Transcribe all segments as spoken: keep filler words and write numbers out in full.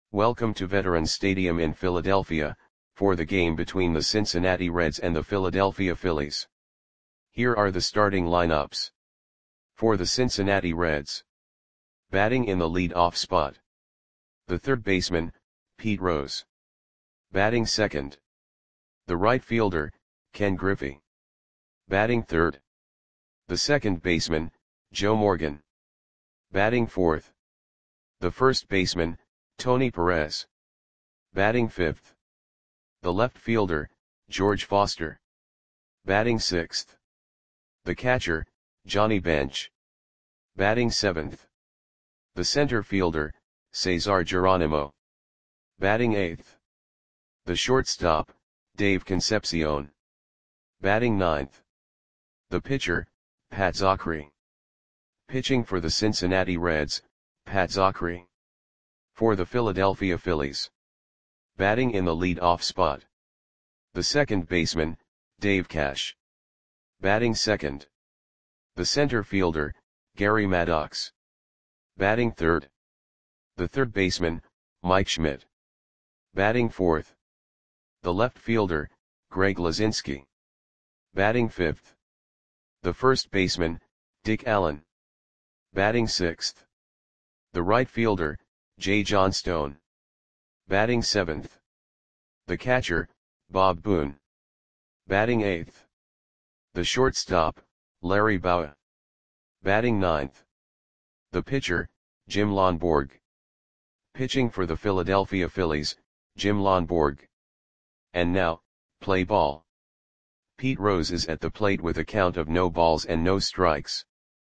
Welcome to Veterans Stadium in Philadelphia, for the game between the Cincinnati Reds and the Philadelphia Phillies. Here are the starting lineups. For the Cincinnati Reds. Batting in the lead-off spot. The third baseman, Pete Rose. Batting second. The right fielder, Ken Griffey. Batting third. The second baseman, Joe Morgan. Batting fourth. The first baseman, Tony Perez. Batting fifth. The left fielder, George Foster. Batting sixth. The catcher, Johnny Bench. Batting seventh. The center fielder, Cesar Geronimo. Batting eighth. The shortstop, Dave Concepcion. Batting ninth. The pitcher, Pat Zachry. Pitching for the Cincinnati Reds, Pat Zachry. For the Philadelphia Phillies. Batting in the lead-off spot. The second baseman, Dave Cash. Batting second. The center fielder, Gary Maddox. Batting third. The third baseman, Mike Schmidt. Batting fourth. The left fielder, Greg Luzinski. Batting fifth. The first baseman, Dick Allen. Batting sixth. The right fielder, Jay Johnstone. Batting seventh. The catcher, Bob Boone. Batting eighth. The shortstop, Larry Bowa. Batting ninth. The pitcher, Jim Lonborg. Pitching for the Philadelphia Phillies, Jim Lonborg. And now, play ball. Pete Rose is at the plate with a count of no balls and no strikes.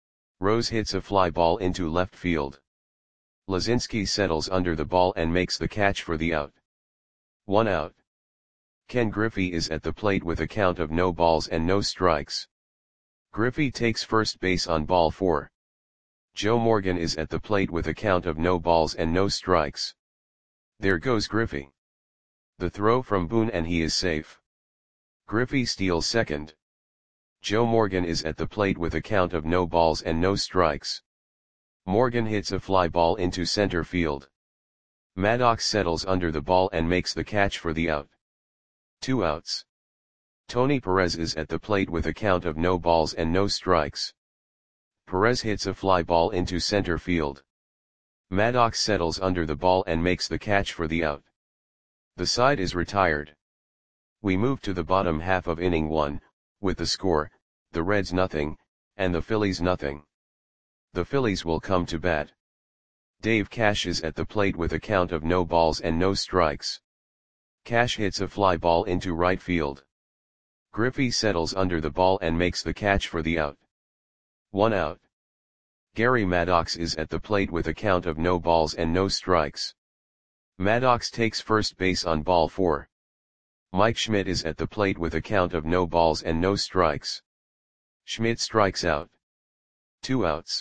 Rose hits a fly ball into left field. Luzinski settles under the ball and makes the catch for the out. One out. Ken Griffey is at the plate with a count of no balls and no strikes. Griffey takes first base on ball four. Joe Morgan is at the plate with a count of no balls and no strikes. There goes Griffey. The throw from Boone and he is safe. Griffey steals second. Joe Morgan is at the plate with a count of no balls and no strikes. Morgan hits a fly ball into center field. Maddox settles under the ball and makes the catch for the out. Two outs. Tony Perez is at the plate with a count of no balls and no strikes. Perez hits a fly ball into center field. Maddox settles under the ball and makes the catch for the out. The side is retired. We move to the bottom half of inning one, with the score, the Reds nothing, and the Phillies nothing. The Phillies will come to bat. Dave Cash is at the plate with a count of no balls and no strikes. Cash hits a fly ball into right field. Griffey settles under the ball and makes the catch for the out. One out. Gary Maddox is at the plate with a count of no balls and no strikes. Maddox takes first base on ball four. Mike Schmidt is at the plate with a count of no balls and no strikes. Schmidt strikes out. Two outs.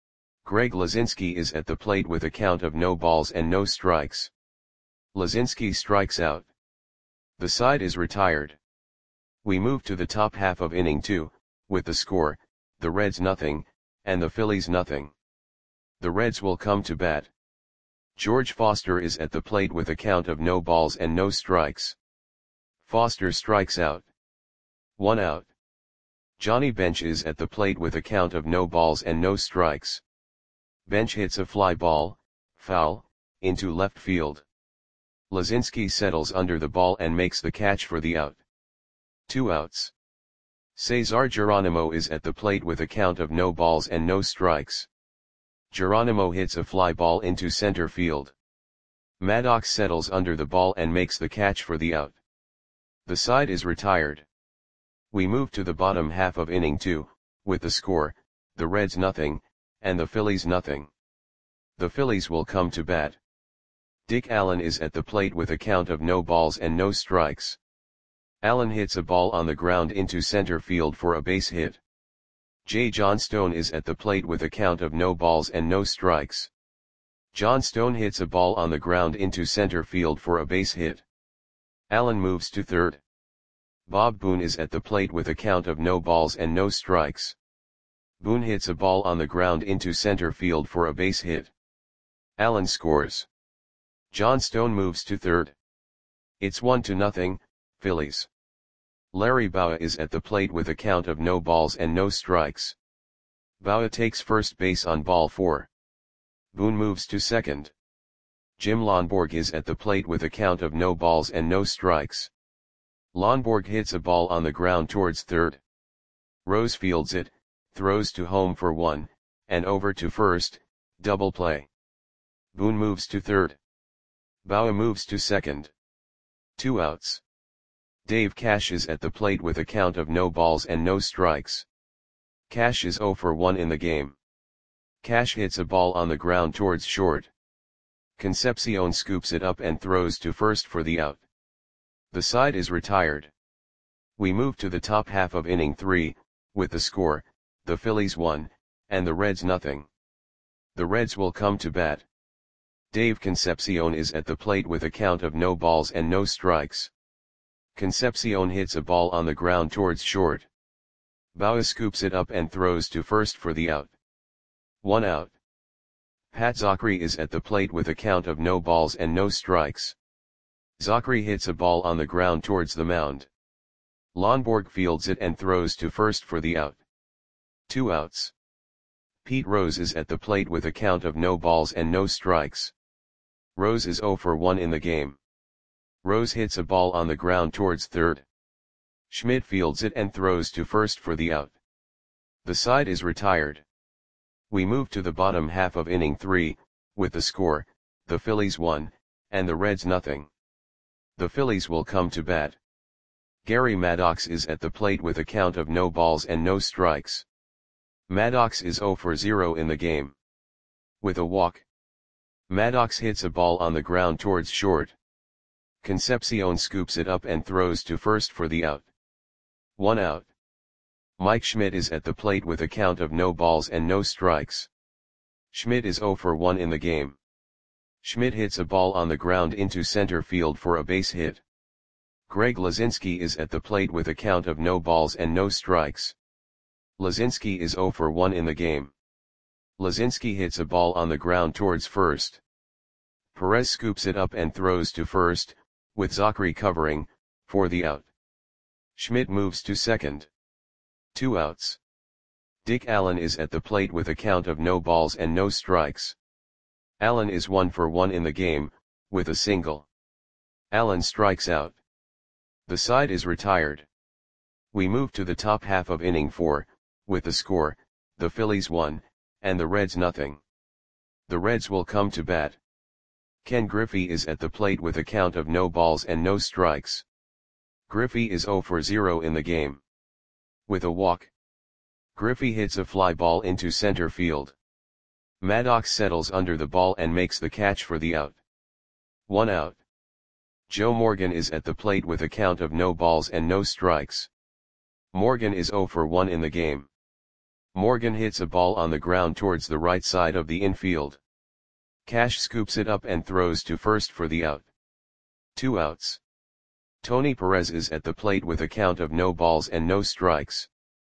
Greg Luzinski is at the plate with a count of no balls and no strikes. Luzinski strikes out. The side is retired. We move to the top half of inning two, with the score, the Reds nothing, and the Phillies nothing. The Reds will come to bat. George Foster is at the plate with a count of no balls and no strikes. Foster strikes out. One out. Johnny Bench is at the plate with a count of no balls and no strikes. Bench hits a fly ball, foul, into left field. Luzinski settles under the ball and makes the catch for the out. Two outs. Cesar Geronimo is at the plate with a count of no balls and no strikes. Geronimo hits a fly ball into center field. Maddox settles under the ball and makes the catch for the out. The side is retired. We move to the bottom half of inning two, with the score, the Reds nothing, and the Phillies nothing. The Phillies will come to bat. Dick Allen is at the plate with a count of no balls and no strikes. Allen hits a ball on the ground into center field for a base hit. Jay Johnstone is at the plate with a count of no balls and no strikes. Johnstone hits a ball on the ground into center field for a base hit. Allen moves to third. Bob Boone is at the plate with a count of no balls and no strikes. Boone hits a ball on the ground into center field for a base hit. Allen scores. John Stone moves to third. It's one to nothing, Phillies. Larry Bowa is at the plate with a count of no balls and no strikes. Bowa takes first base on ball four. Boone moves to second. Jim Lonborg is at the plate with a count of no balls and no strikes. Lonborg hits a ball on the ground towards third. Rose fields it, throws to home for one, and over to first, double play. Boone moves to third. Bowa moves to second. Two outs. Dave Cash is at the plate with a count of no balls and no strikes. Cash is oh for one in the game. Cash hits a ball on the ground towards short. Concepcion scoops it up and throws to first for the out. The side is retired. We move to the top half of inning three, with the score, the Phillies one, and the Reds nothing. The Reds will come to bat. Dave Concepcion is at the plate with a count of no balls and no strikes. Concepcion hits a ball on the ground towards short. Bowa scoops it up and throws to first for the out. One out. Pat Zachry is at the plate with a count of no balls and no strikes. Zachry hits a ball on the ground towards the mound. Lonborg fields it and throws to first for the out. Two outs. Pete Rose is at the plate with a count of no balls and no strikes. Rose is oh for one in the game. Rose hits a ball on the ground towards third. Schmidt fields it and throws to first for the out. The side is retired. We move to the bottom half of inning three, with the score, the Phillies one, and the Reds nothing. The Phillies will come to bat. Gary Maddox is at the plate with a count of no balls and no strikes. Maddox is oh for zero in the game. With a walk. Maddox hits a ball on the ground towards short. Concepcion scoops it up and throws to first for the out. One out. Mike Schmidt is at the plate with a count of no balls and no strikes. Schmidt is oh for one in the game. Schmidt hits a ball on the ground into center field for a base hit. Greg Lazinski is at the plate with a count of no balls and no strikes. Lazinski is oh for one in the game. Lazinski hits a ball on the ground towards first. Perez scoops it up and throws to first, with Zachry covering, for the out. Schmidt moves to second. Two outs. Dick Allen is at the plate with a count of no balls and no strikes. Allen is one for one in the game, with a single. Allen strikes out. The side is retired. We move to the top half of inning four, with the score, the Phillies one, and the Reds nothing. The Reds will come to bat. Ken Griffey is at the plate with a count of no balls and no strikes. Griffey is oh for zero in the game. With a walk. Griffey hits a fly ball into center field. Maddox settles under the ball and makes the catch for the out. One out. Joe Morgan is at the plate with a count of no balls and no strikes. Morgan is oh for one in the game. Morgan hits a ball on the ground towards the right side of the infield. Cash scoops it up and throws to first for the out. Two outs. Tony Perez is at the plate with a count of no balls and no strikes.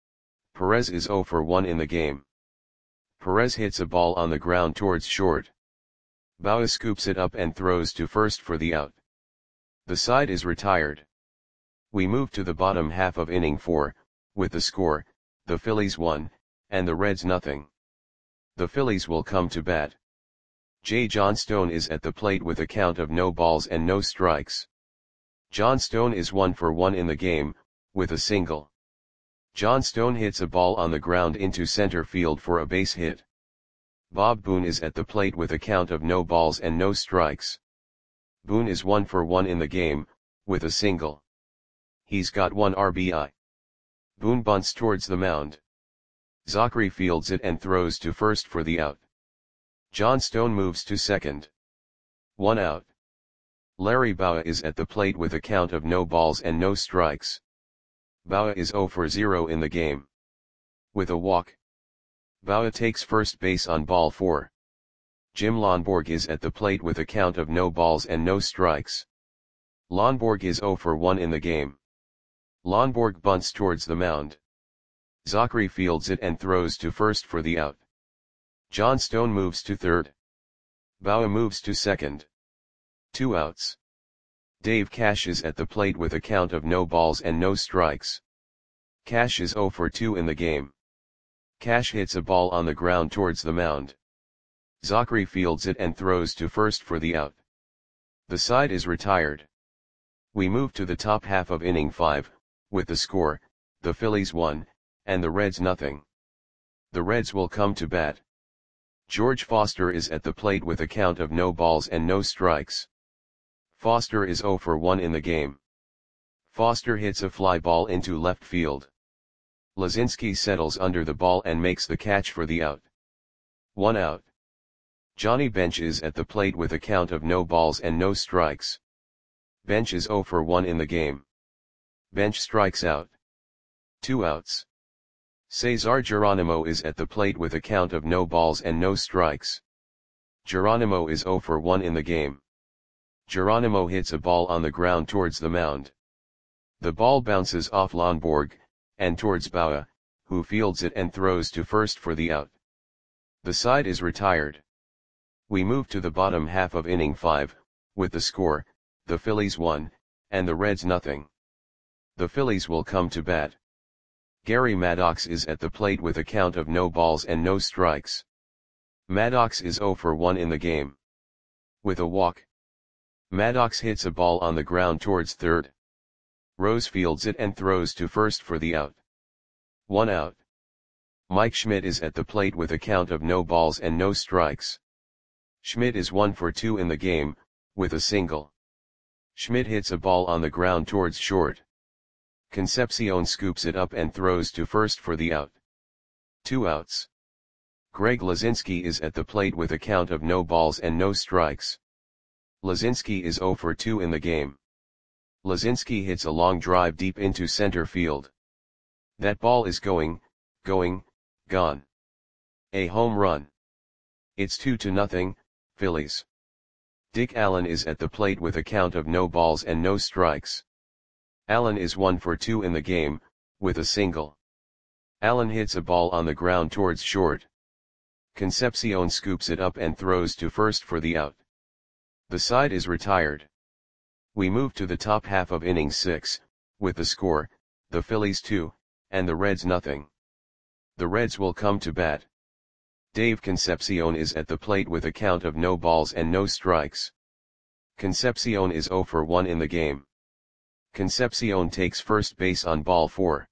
Perez is oh for one in the game. Perez hits a ball on the ground towards short. Bowa scoops it up and throws to first for the out. The side is retired. We move to the bottom half of inning four, with the score, the Phillies one, and the Reds nothing. The Phillies will come to bat. J. John Stone is at the plate with a count of no balls and no strikes. John Stone is one for one in the game, with a single. John Stone hits a ball on the ground into center field for a base hit. Bob Boone is at the plate with a count of no balls and no strikes. Boone is one for one in the game, with a single. He's got one R B I. Boone bunts towards the mound. Zachry fields it and throws to first for the out. John Stone moves to second. One out. Larry Bowa is at the plate with a count of no balls and no strikes. Bowa is oh for zero in the game. With a walk. Bowa takes first base on ball four. Jim Lonborg is at the plate with a count of no balls and no strikes. Lonborg is oh for one in the game. Lonborg bunts towards the mound. Zachry fields it and throws to first for the out. John Stone moves to third. Bowa moves to second. Two outs. Dave Cash is at the plate with a count of no balls and no strikes. Cash is oh for two in the game. Cash hits a ball on the ground towards the mound. Zachary fields it and throws to first for the out. The side is retired. We move to the top half of inning five, with the score, the Phillies one, and the Reds nothing. The Reds will come to bat. George Foster is at the plate with a count of no balls and no strikes. Foster is oh for one in the game. Foster hits a fly ball into left field. Lazinski settles under the ball and makes the catch for the out. One out. Johnny Bench is at the plate with a count of no balls and no strikes. Bench is oh for one in the game. Bench strikes out. Two outs. Cesar Geronimo is at the plate with a count of no balls and no strikes. Geronimo is oh for one in the game. Geronimo hits a ball on the ground towards the mound. The ball bounces off Lonborg, and towards Baua, who fields it and throws to first for the out. The side is retired. We move to the bottom half of inning five, with the score, the Phillies one, and the Reds nothing. The Phillies will come to bat. Gary Maddox is at the plate with a count of no balls and no strikes. Maddox is oh for one in the game. With a walk. Maddox hits a ball on the ground towards third. Rose fields it and throws to first for the out. One out. Mike Schmidt is at the plate with a count of no balls and no strikes. Schmidt is one for two in the game, with a single. Schmidt hits a ball on the ground towards short. Concepcion scoops it up and throws to first for the out. Two outs. Greg Lazinski is at the plate with a count of no balls and no strikes. Lazinski is oh for two in the game. Lazinski hits a long drive deep into center field. That ball is going, going, gone. A home run. It's two to nothing, Phillies. Dick Allen is at the plate with a count of no balls and no strikes. Allen is one for two in the game, with a single. Allen hits a ball on the ground towards short. Concepcion scoops it up and throws to first for the out. The side is retired. We move to the top half of inning six, with the score, the Phillies two, and the Reds nothing. The Reds will come to bat. Dave Concepcion is at the plate with a count of no balls and no strikes. Concepcion is oh for one in the game. Concepcion takes first base on ball four.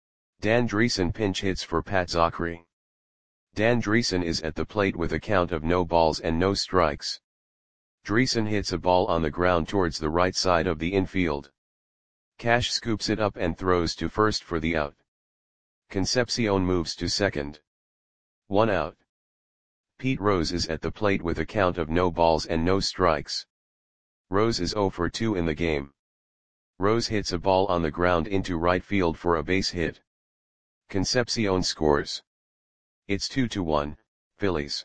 Dan Dreesen pinch hits for Pat Zachary. Dan Dreesen is at the plate with a count of no balls and no strikes. Dreesen hits a ball on the ground towards the right side of the infield. Cash scoops it up and throws to first for the out. Concepcion moves to second. One out. Pete Rose is at the plate with a count of no balls and no strikes. Rose is oh for two in the game. Rose hits a ball on the ground into right field for a base hit. Concepcion scores. It's two to one, Phillies.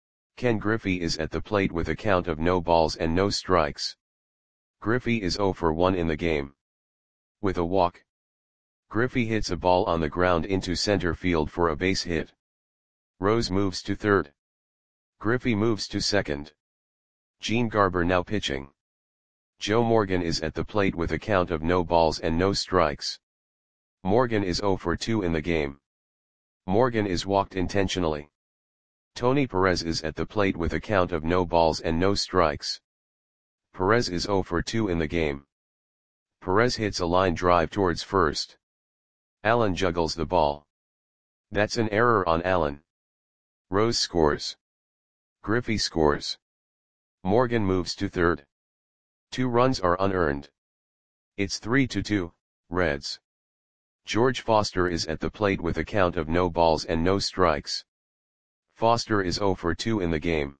Ken Griffey is at the plate with a count of no balls and no strikes. Griffey is oh for one in the game. With a walk. Griffey hits a ball on the ground into center field for a base hit. Rose moves to third. Griffey moves to second. Gene Garber now pitching. Joe Morgan is at the plate with a count of no balls and no strikes. Morgan is oh for two in the game. Morgan is walked intentionally. Tony Perez is at the plate with a count of no balls and no strikes. Perez is oh for two in the game. Perez hits a line drive towards first. Allen juggles the ball. That's an error on Allen. Rose scores. Griffey scores. Morgan moves to third. Two runs are unearned. It's three to two, Reds. George Foster is at the plate with a count of no balls and no strikes. Foster is oh for two in the game.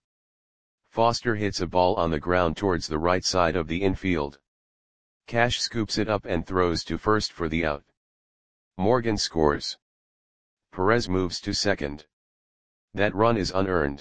Foster hits a ball on the ground towards the right side of the infield. Cash scoops it up and throws to first for the out. Morgan scores. Perez moves to second. That run is unearned.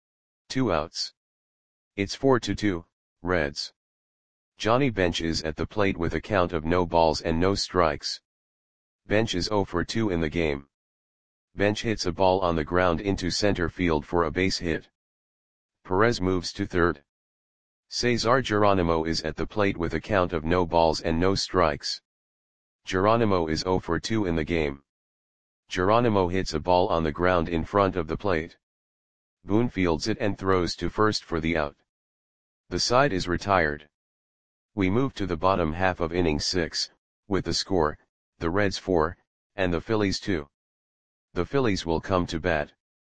Two outs. It's four to two, Reds. Johnny Bench is at the plate with a count of no balls and no strikes. Bench is oh for two in the game. Bench hits a ball on the ground into center field for a base hit. Perez moves to third. Cesar Geronimo is at the plate with a count of no balls and no strikes. Geronimo is zero for two in the game. Geronimo hits a ball on the ground in front of the plate. Boone fields it and throws to first for the out. The side is retired. We move to the bottom half of inning six, with the score, the Reds four, and the Phillies two. The Phillies will come to bat.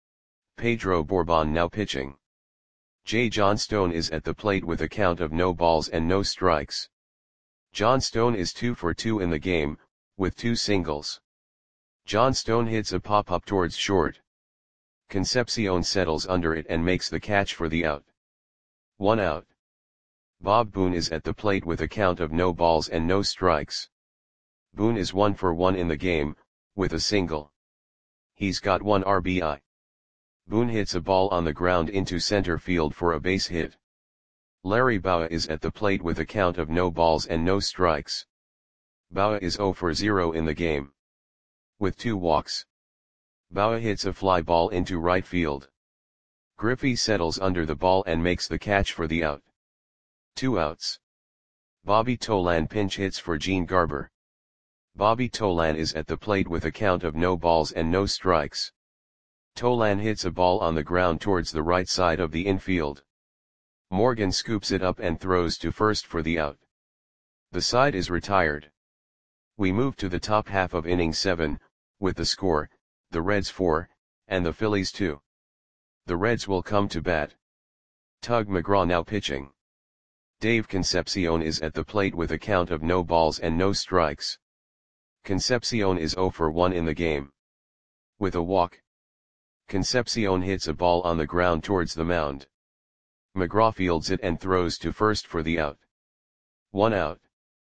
Pedro Bourbon now pitching. J. Johnstone is at the plate with a count of no balls and no strikes. Johnstone is two for two in the game, with two singles. Johnstone hits a pop-up towards short. Concepcion settles under it and makes the catch for the out. One out. Bob Boone is at the plate with a count of no balls and no strikes. Boone is one for one in the game, with a single. He's got one R B I. Boone hits a ball on the ground into center field for a base hit. Larry Bowa is at the plate with a count of no balls and no strikes. Bowa is zero for zero in the game. With two walks. Bowa hits a fly ball into right field. Griffey settles under the ball and makes the catch for the out. Two outs. Bobby Tolan pinch hits for Gene Garber. Bobby Tolan is at the plate with a count of no balls and no strikes. Tolan hits a ball on the ground towards the right side of the infield. Morgan scoops it up and throws to first for the out. The side is retired. We move to the top half of inning seven, with the score, the Reds four, and the Phillies two. The Reds will come to bat. Tug McGraw now pitching. Dave Concepcion is at the plate with a count of no balls and no strikes. Concepcion is zero for one in the game. With a walk. Concepcion hits a ball on the ground towards the mound. McGraw fields it and throws to first for the out. One out.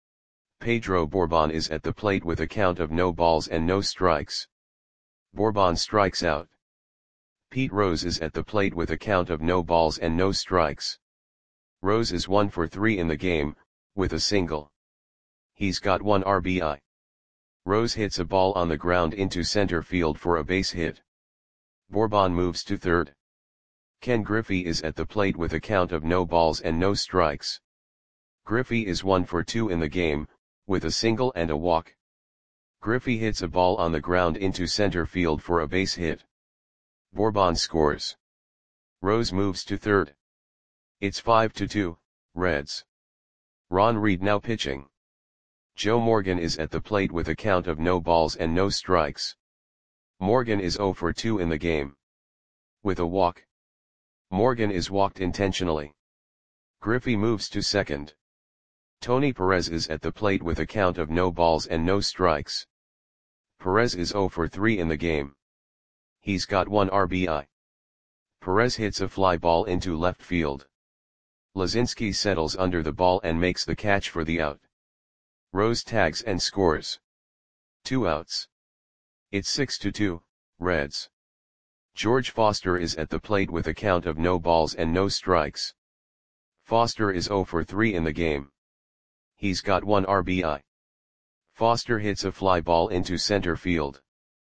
Pedro Bourbon is at the plate with a count of no balls and no strikes. Bourbon strikes out. Pete Rose is at the plate with a count of no balls and no strikes. Rose is one for three in the game, with a single. He's got one R B I. Rose hits a ball on the ground into center field for a base hit. Bourbon moves to third. Ken Griffey is at the plate with a count of no balls and no strikes. Griffey is one for two in the game, with a single and a walk. Griffey hits a ball on the ground into center field for a base hit. Bourbon scores. Rose moves to third. It's five to two, Reds. Ron Reed now pitching. Joe Morgan is at the plate with a count of no balls and no strikes. Morgan is zero for two in the game. With a walk. Morgan is walked intentionally. Griffey moves to second. Tony Perez is at the plate with a count of no balls and no strikes. Perez is zero for three in the game. He's got one R B I. Perez hits a fly ball into left field. Lazinski settles under the ball and makes the catch for the out. Rose tags and scores. Two outs. It's six to two, Reds. George Foster is at the plate with a count of no balls and no strikes. Foster is zero for three in the game. He's got one R B I. Foster hits a fly ball into center field.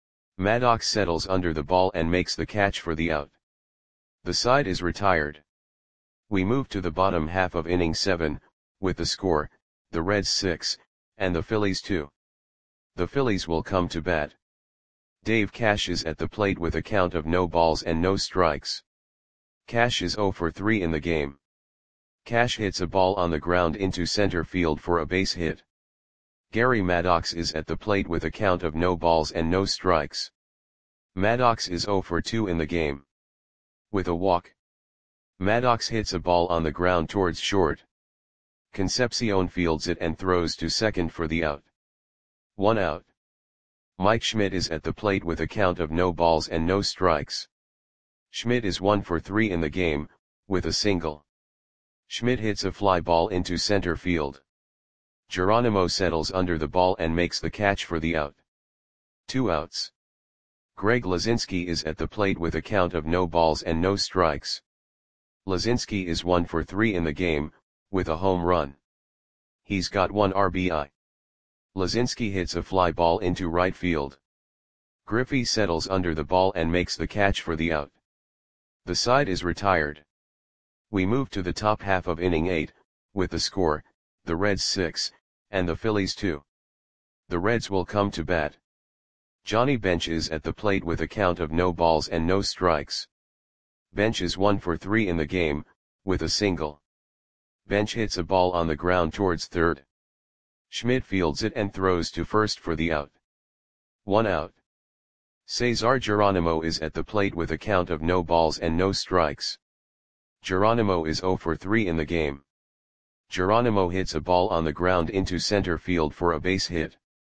Maddox settles under the ball and makes the catch for the out. The side is retired. We move to the bottom half of inning seven, with the score, the Reds six, and the Phillies two. The Phillies will come to bat. Dave Cash is at the plate with a count of no balls and no strikes. Cash is zero for three in the game. Cash hits a ball on the ground into center field for a base hit. Gary Maddox is at the plate with a count of no balls and no strikes. Maddox is zero for two in the game. With a walk. Maddox hits a ball on the ground towards short. Concepcion fields it and throws to second for the out. One out. Mike Schmidt is at the plate with a count of no balls and no strikes. Schmidt is one for three in the game, with a single. Schmidt hits a fly ball into center field. Geronimo settles under the ball and makes the catch for the out. Two outs. Greg Lazinski is at the plate with a count of no balls and no strikes. Lazinski is one for three in the game, with a home run. He's got one R B I. Lazinski hits a fly ball into right field. Griffey settles under the ball and makes the catch for the out. The side is retired. We move to the top half of inning eight, with the score, the Reds six, and the Phillies two. The Reds will come to bat. Johnny Bench is at the plate with a count of no balls and no strikes. Bench is one for three in the game, with a single. Bench hits a ball on the ground towards third. Schmidt fields it and throws to first for the out. One out. Cesar Geronimo is at the plate with a count of no balls and no strikes. Geronimo is zero for three in the game. Geronimo hits a ball on the ground into center field for a base hit.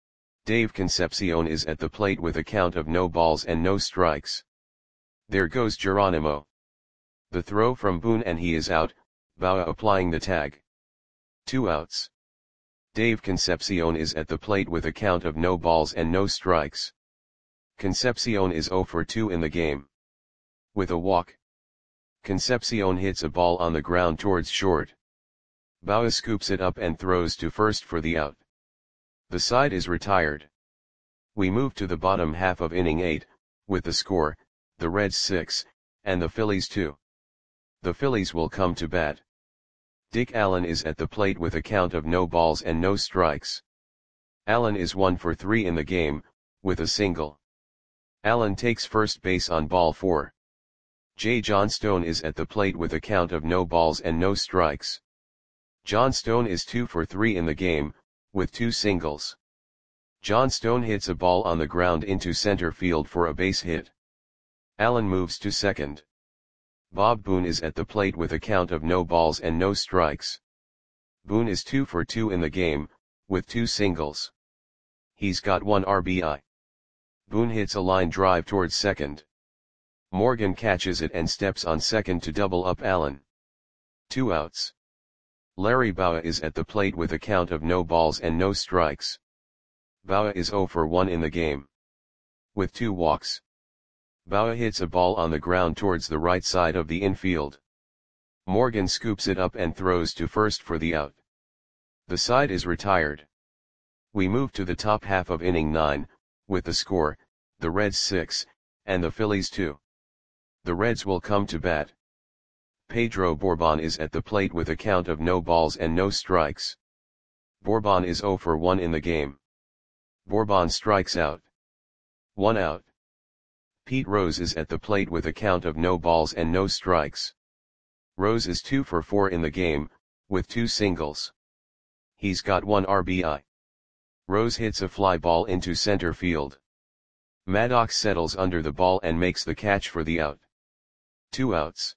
Dave Concepcion is at the plate with a count of no balls and no strikes. There goes Geronimo. The throw from Boone and he is out, Baua applying the tag. Two outs. Dave Concepcion is at the plate with a count of no balls and no strikes. Concepcion is zero for two in the game. With a walk. Concepcion hits a ball on the ground towards short. Baua scoops it up and throws to first for the out. The side is retired. We move to the bottom half of inning eight, with the score, the Reds six, and the Phillies two. The Phillies will come to bat. Dick Allen is at the plate with a count of no balls and no strikes. Allen is one for three in the game, with a single. Allen takes first base on ball four. Jay Johnstone is at the plate with a count of no balls and no strikes. Johnstone is two for three in the game, with two singles. Johnstone hits a ball on the ground into center field for a base hit. Allen moves to second. Bob Boone is at the plate with a count of no balls and no strikes. Boone is two for two in the game, with two singles. He's got one R B I. Boone hits a line drive towards second. Morgan catches it and steps on second to double up Allen. Two outs. Larry Baua is at the plate with a count of no balls and no strikes. Baua is zero for one in the game. With two walks. Baua hits a ball on the ground towards the right side of the infield. Morgan scoops it up and throws to first for the out. The side is retired. We move to the top half of inning nine, with the score, the Reds six, and the Phillies two. The Reds will come to bat. Pedro Bourbon is at the plate with a count of no balls and no strikes. Bourbon is zero for one in the game. Bourbon strikes out. One out. Pete Rose is at the plate with a count of no balls and no strikes. Rose is two for four in the game, with two singles. He's got one R B I. Rose hits a fly ball into center field. Maddox settles under the ball and makes the catch for the out. Two outs.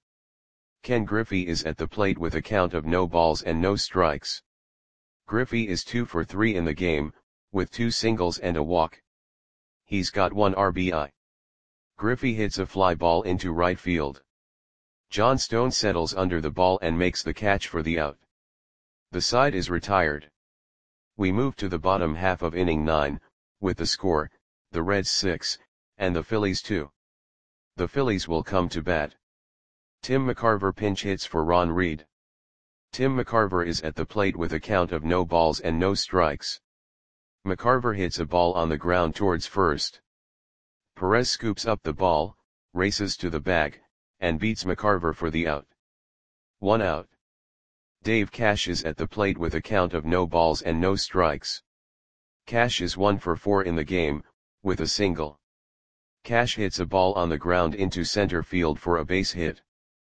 Ken Griffey is at the plate with a count of no balls and no strikes. Griffey is two for three in the game, with two singles and a walk. He's got one R B I. Griffey hits a fly ball into right field. Johnstone settles under the ball and makes the catch for the out. The side is retired. We move to the bottom half of inning nine, with the score, the Reds six, and the Phillies two. The Phillies will come to bat. Tim McCarver pinch hits for Ron Reed. Tim McCarver is at the plate with a count of no balls and no strikes. McCarver hits a ball on the ground towards first. Perez scoops up the ball, races to the bag, and beats McCarver for the out. One out. Dave Cash is at the plate with a count of no balls and no strikes. Cash is one for four in the game, with a single. Cash hits a ball on the ground into center field for a base hit.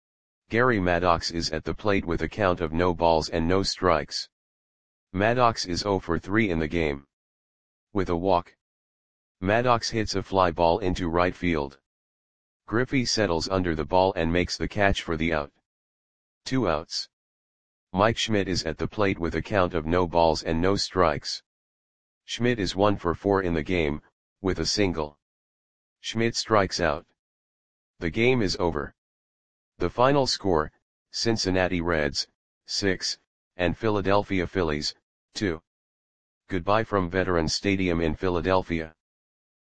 Gary Maddox is at the plate with a count of no balls and no strikes. Maddox is zero for three in the game. With a walk. Maddox hits a fly ball into right field. Griffey settles under the ball and makes the catch for the out. Two outs. Mike Schmidt is at the plate with a count of no balls and no strikes. Schmidt is one for four in the game, with a single. Schmidt strikes out. The game is over. The final score, Cincinnati Reds, six, and Philadelphia Phillies, two. Goodbye from Veterans Stadium in Philadelphia.